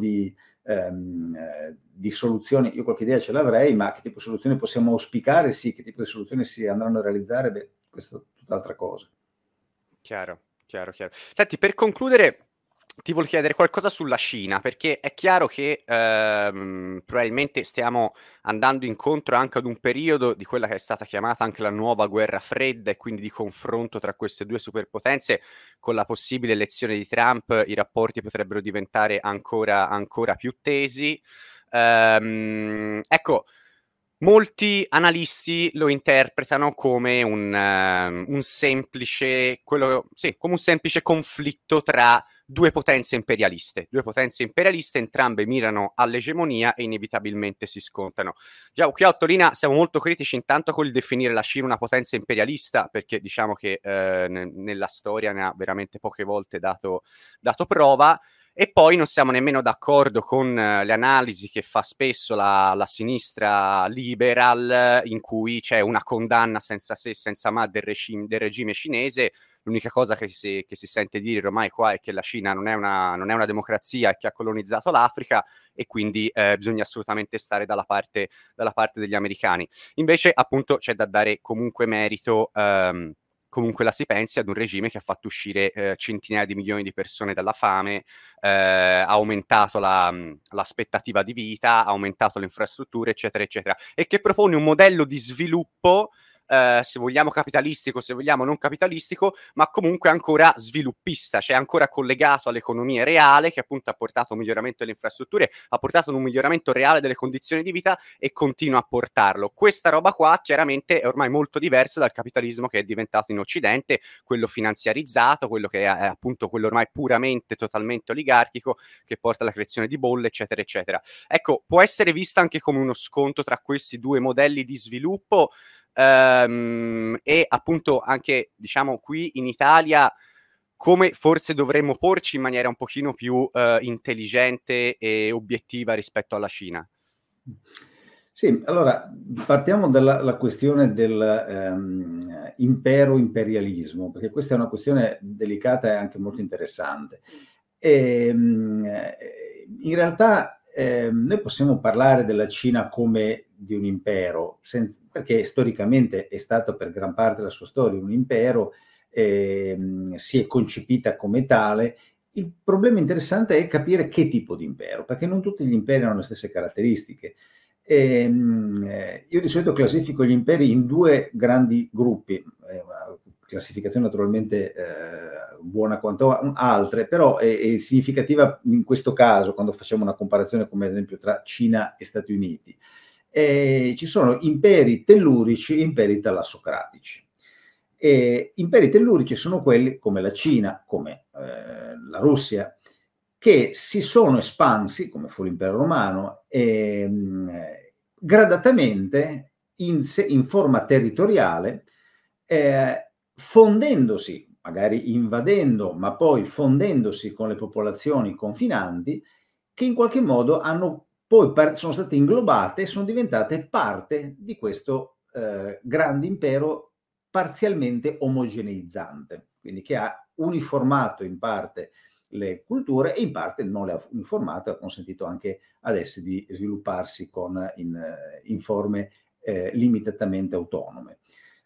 di soluzioni, io qualche idea ce l'avrei, ma che tipo di soluzioni possiamo auspicare, sì, che tipo di soluzioni si andranno a realizzare, beh, questo è tutt'altra cosa. Chiaro, chiaro, chiaro. Senti, per concludere, ti volevo chiedere qualcosa sulla Cina, perché è chiaro che probabilmente stiamo andando incontro anche ad un periodo di quella che è stata chiamata anche la nuova guerra fredda e quindi di confronto tra queste due superpotenze. Con la possibile elezione di Trump, i rapporti potrebbero diventare ancora più tesi. Ecco, molti analisti lo interpretano come un semplice, sì, come un semplice conflitto tra due potenze imperialiste, entrambe mirano all'egemonia e inevitabilmente si scontrano. Già, qui a Ottolina siamo molto critici intanto con il definire la Cina una potenza imperialista, perché diciamo che nella storia ne ha veramente poche volte dato prova. E poi non siamo nemmeno d'accordo con le analisi che fa spesso la sinistra liberal, in cui c'è una condanna senza se, senza ma del regime cinese. L'unica cosa che si sente dire ormai qua è che la Cina non è una democrazia e che ha colonizzato l'Africa, e quindi bisogna assolutamente stare dalla parte degli americani. Invece, appunto, c'è da dare comunque merito, comunque la si pensi, ad un regime che ha fatto uscire centinaia di milioni di persone dalla fame, ha aumentato l'aspettativa di vita, ha aumentato le infrastrutture, eccetera, eccetera, e che propone un modello di sviluppo, se vogliamo capitalistico, se vogliamo non capitalistico, ma comunque ancora sviluppista, cioè ancora collegato all'economia reale, che appunto ha portato un miglioramento delle infrastrutture, ha portato un miglioramento reale delle condizioni di vita e continua a portarlo. Questa roba qua chiaramente è ormai molto diversa dal capitalismo che è diventato in Occidente, quello finanziarizzato, quello che è appunto quello ormai puramente, totalmente oligarchico, che porta alla creazione di bolle, eccetera, eccetera. Ecco, può essere vista anche come uno scontro tra questi due modelli di sviluppo, e appunto anche, diciamo, qui in Italia come forse dovremmo porci in maniera un pochino più intelligente e obiettiva rispetto alla Cina. Sì, allora partiamo dalla questione del imperialismo, perché questa è una questione delicata e anche molto interessante. In realtà noi possiamo parlare della Cina come di un impero, perché storicamente è stato per gran parte della sua storia un impero, si è concepita come tale. Il problema interessante è capire che tipo di impero, perché non tutti gli imperi hanno le stesse caratteristiche. Io di solito classifico gli imperi in due grandi gruppi, una classificazione naturalmente buona quanto altre, però è significativa in questo caso quando facciamo una comparazione come ad esempio tra Cina e Stati Uniti. Ci sono imperi tellurici e imperi talassocratici. Imperi tellurici sono quelli come la Cina, come la Russia, che si sono espansi, come fu l'impero romano, gradatamente in forma territoriale, fondendosi, magari invadendo, ma poi fondendosi con le popolazioni confinanti, che in qualche modo sono state inglobate e sono diventate parte di questo grande impero parzialmente omogeneizzante, quindi che ha uniformato in parte le culture e in parte non le ha uniformate, ha consentito anche ad esse di svilupparsi in forme limitatamente autonome.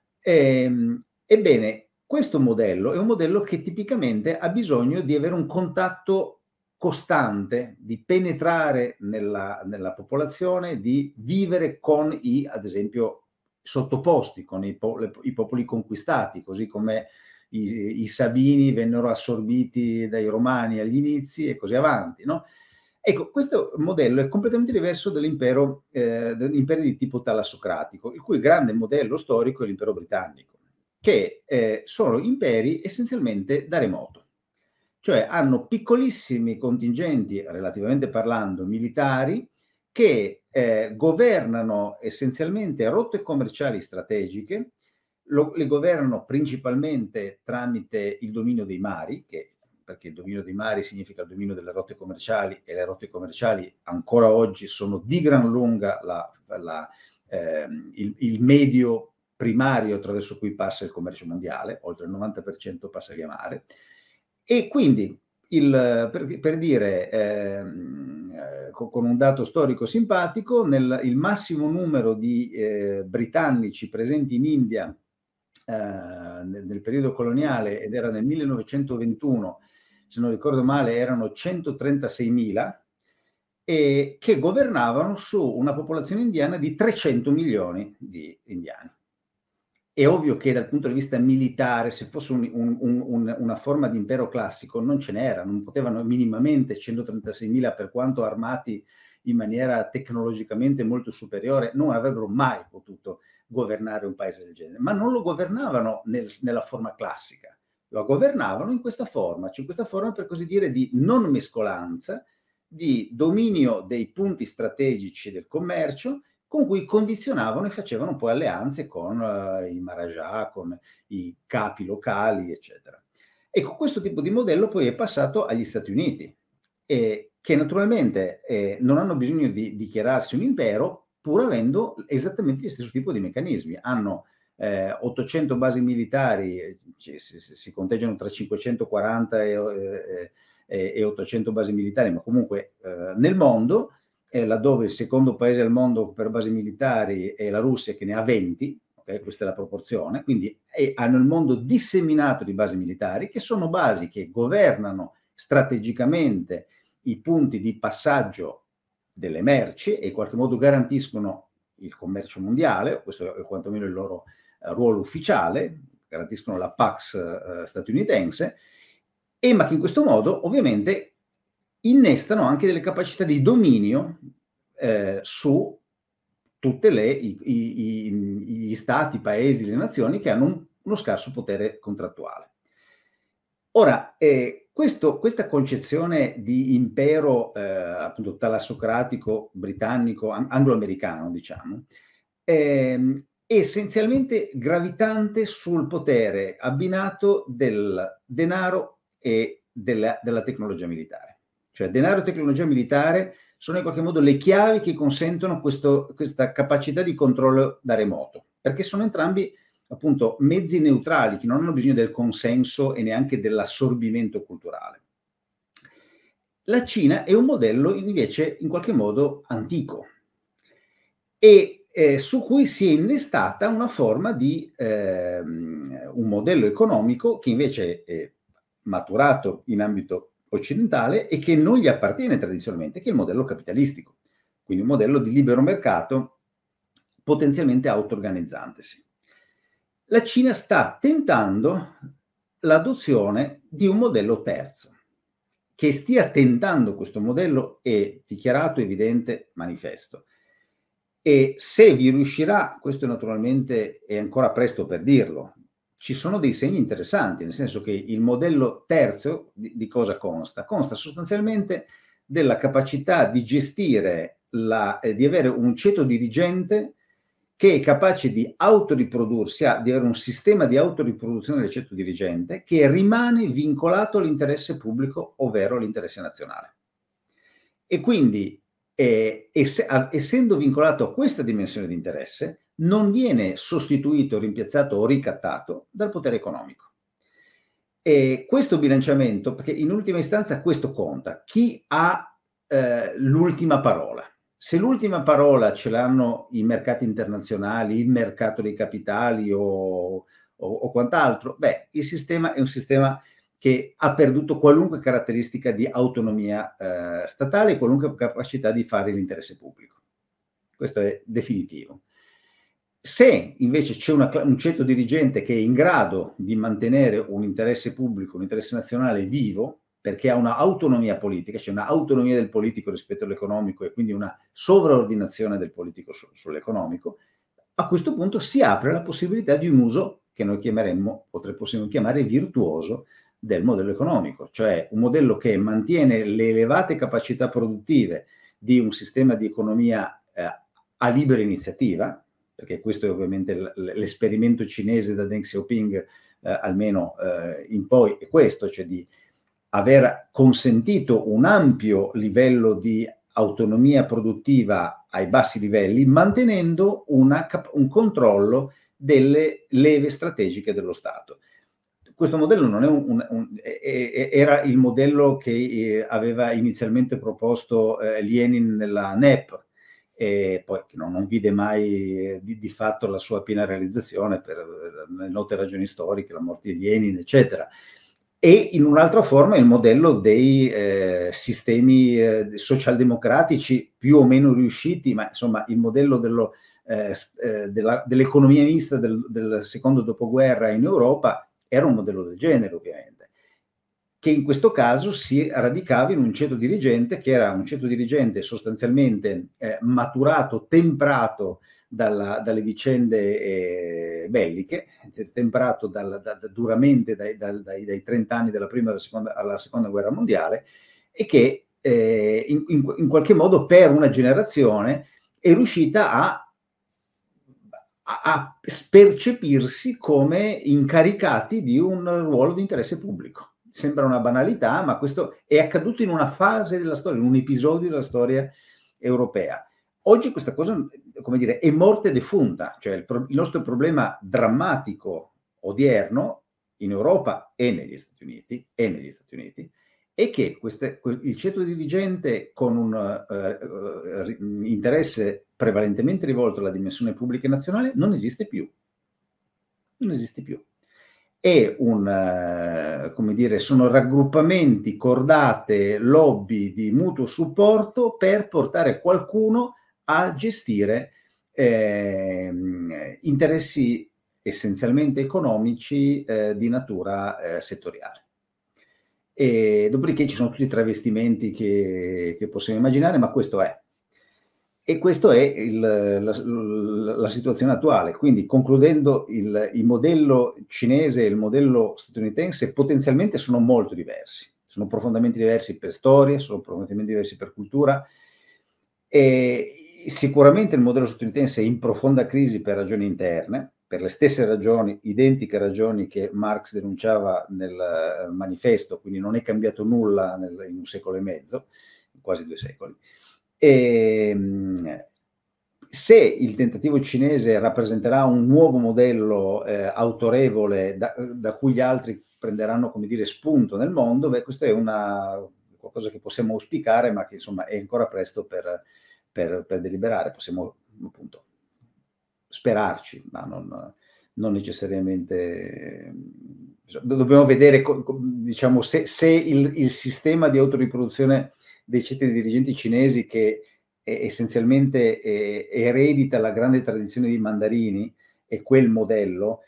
Ebbene, questo modello è un modello che tipicamente ha bisogno di avere un contatto costante, di penetrare nella popolazione, di vivere con ad esempio, sottoposti, con i popoli conquistati, così come i Sabini vennero assorbiti dai Romani agli inizi e così avanti, no? Ecco, questo modello è completamente diverso dell'impero di tipo talassocratico, il cui grande modello storico è l'impero britannico, che sono imperi essenzialmente da remoto. Cioè hanno piccolissimi contingenti, relativamente parlando, militari, che governano essenzialmente rotte commerciali strategiche, le governano principalmente tramite il dominio dei mari, perché il dominio dei mari significa il dominio delle rotte commerciali, e le rotte commerciali ancora oggi sono di gran lunga il medio primario attraverso cui passa il commercio mondiale, oltre il 90% passa via mare, e quindi per dire con un dato storico simpatico, il massimo numero di britannici presenti in India nel periodo coloniale, ed era nel 1921, se non ricordo male, erano 136.000, che governavano su una popolazione indiana di 300 milioni di indiani. È ovvio che dal punto di vista militare, se fosse una forma di impero classico, non ce n'era, non potevano minimamente 136.000, per quanto armati in maniera tecnologicamente molto superiore, non avrebbero mai potuto governare un paese del genere, ma non lo governavano nella forma classica, lo governavano in questa forma, cioè in questa forma, per così dire, di non mescolanza, di dominio dei punti strategici del commercio, con cui condizionavano e facevano poi alleanze con i Maharaja, con i capi locali, eccetera. Ecco, questo tipo di modello poi è passato agli Stati Uniti, che naturalmente non hanno bisogno di dichiararsi un impero, pur avendo esattamente gli stessi tipi di meccanismi. Hanno 800 basi militari, si conteggiano tra 540 e 800 basi militari, ma comunque nel mondo, laddove il secondo paese al mondo per basi militari è la Russia, che ne ha 20, okay? Questa è la proporzione, quindi hanno il mondo disseminato di basi militari, che sono basi che governano strategicamente i punti di passaggio delle merci e in qualche modo garantiscono il commercio mondiale, questo è quantomeno il loro ruolo ufficiale, garantiscono la Pax statunitense, ma che in questo modo ovviamente innestano anche delle capacità di dominio su tutte gli stati, i paesi, le nazioni che hanno uno scarso potere contrattuale. Ora, questa concezione di impero appunto talassocratico, britannico, anglo-americano, diciamo, è essenzialmente gravitante sul potere abbinato del denaro e della tecnologia militare. Cioè denaro e tecnologia militare sono in qualche modo le chiavi che consentono questa capacità di controllo da remoto, perché sono entrambi appunto mezzi neutrali che non hanno bisogno del consenso e neanche dell'assorbimento culturale. La Cina è un modello invece in qualche modo antico e su cui si è innestata una forma di un modello economico che invece è maturato in ambito occidentale e che non gli appartiene tradizionalmente, che è il modello capitalistico, quindi un modello di libero mercato potenzialmente auto-organizzantesi. La Cina sta tentando l'adozione di un modello terzo. Che stia tentando questo modello è dichiarato, evidente, manifesto. E se vi riuscirà, questo naturalmente è ancora presto per dirlo, ci sono dei segni interessanti, nel senso che il modello terzo di cosa consta? Consta sostanzialmente della capacità di gestire, di avere un ceto dirigente che è capace di autoriprodursi, di avere un sistema di autoriproduzione del ceto dirigente che rimane vincolato all'interesse pubblico, ovvero all'interesse nazionale. E quindi, essendo vincolato a questa dimensione di interesse, non viene sostituito, rimpiazzato o ricattato dal potere economico. E questo bilanciamento, perché in ultima istanza questo conta, chi ha l'ultima parola? Se l'ultima parola ce l'hanno i mercati internazionali, il mercato dei capitali o quant'altro, beh, il sistema è un sistema che ha perduto qualunque caratteristica di autonomia statale e qualunque capacità di fare l'interesse pubblico. Questo è definitivo. Se invece c'è un ceto dirigente che è in grado di mantenere un interesse pubblico, un interesse nazionale vivo, perché ha un'autonomia politica, c'è un'autonomia del politico rispetto all'economico e quindi una sovraordinazione del politico sull'economico, a questo punto si apre la possibilità di un uso che noi possiamo chiamare virtuoso del modello economico, cioè un modello che mantiene le elevate capacità produttive di un sistema di economia a libera iniziativa, perché questo è ovviamente l'esperimento cinese da Deng Xiaoping, almeno in poi, è questo, cioè di aver consentito un ampio livello di autonomia produttiva ai bassi livelli, mantenendo un controllo delle leve strategiche dello Stato. Questo modello non è era il modello che aveva inizialmente proposto Lenin nella NEP, e poi che non vide mai di fatto la sua piena realizzazione per le note ragioni storiche, la morte di Lenin, eccetera. E in un'altra forma il modello dei sistemi socialdemocratici più o meno riusciti, ma insomma il modello dell'economia mista del secondo dopoguerra in Europa era un modello del genere, ovviamente, che in questo caso si radicava in un ceto dirigente che era un ceto dirigente sostanzialmente maturato, temprato dalle vicende belliche, temprato duramente dai 30 anni della prima alla seconda guerra mondiale, e che in qualche modo per una generazione è riuscita a percepirsi come incaricati di un ruolo di interesse pubblico. Sembra una banalità, ma questo è accaduto in una fase della storia, in un episodio della storia europea. Oggi questa cosa, come dire, è morte defunta, cioè il nostro problema drammatico odierno in Europa e negli Stati Uniti, è che il ceto dirigente con un interesse prevalentemente rivolto alla dimensione pubblica e nazionale non esiste più. Non esiste più. È come dire, sono raggruppamenti, cordate, lobby di mutuo supporto per portare qualcuno a gestire interessi essenzialmente economici di natura settoriale. E dopodiché ci sono tutti i travestimenti che possiamo immaginare, ma questo è. E questa è la situazione attuale. Quindi, concludendo, il modello cinese e il modello statunitense potenzialmente sono molto diversi. Sono profondamente diversi per storia, sono profondamente diversi per cultura. E sicuramente il modello statunitense è in profonda crisi per ragioni interne, per le stesse ragioni, identiche ragioni che Marx denunciava nel manifesto, quindi non è cambiato nulla in un secolo e mezzo, quasi 2 secoli. Se il tentativo cinese rappresenterà un nuovo modello autorevole da cui gli altri prenderanno, come dire, spunto nel mondo, questo è qualcosa che possiamo auspicare, ma che insomma è ancora presto per deliberare. Possiamo appunto sperarci, ma non necessariamente. Dobbiamo vedere, diciamo, se il sistema di autoriproduzione dei ceti dirigenti cinesi, che essenzialmente eredita la grande tradizione dei mandarini, e quel modello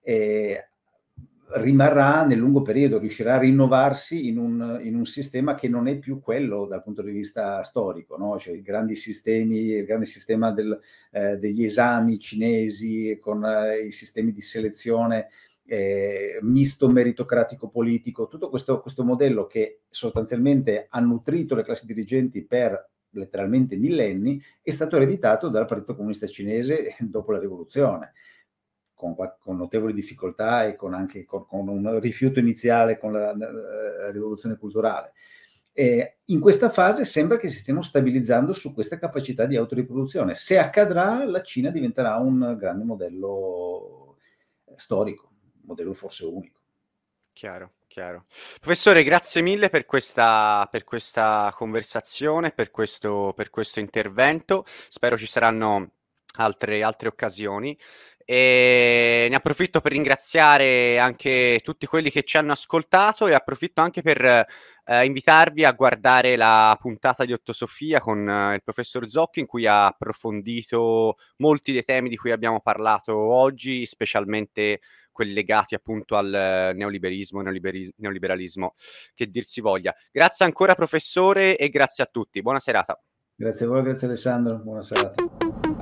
rimarrà nel lungo periodo, riuscirà a rinnovarsi in un sistema che non è più quello dal punto di vista storico, no? Cioè il grande sistema degli esami cinesi con i sistemi di selezione misto meritocratico politico, tutto questo modello che sostanzialmente ha nutrito le classi dirigenti per letteralmente millenni, è stato ereditato dal Partito Comunista Cinese dopo la rivoluzione, con notevoli difficoltà e con un rifiuto iniziale con la rivoluzione culturale. In questa fase sembra che si stiano stabilizzando su questa capacità di autoriproduzione. Se accadrà, la Cina diventerà un grande modello storico, un modello forse unico. Chiaro. Professore, grazie mille per questa conversazione, per questo intervento. Spero ci saranno altre occasioni. E ne approfitto per ringraziare anche tutti quelli che ci hanno ascoltato, e approfitto anche per invitarvi a guardare la puntata di Ottosofia con il professor Zocchi, in cui ha approfondito molti dei temi di cui abbiamo parlato oggi, specialmente quelli legati appunto al neoliberalismo, che dir si voglia. Grazie ancora, professore, e grazie a tutti. Buona serata. Grazie a voi, grazie Alessandro, buona serata.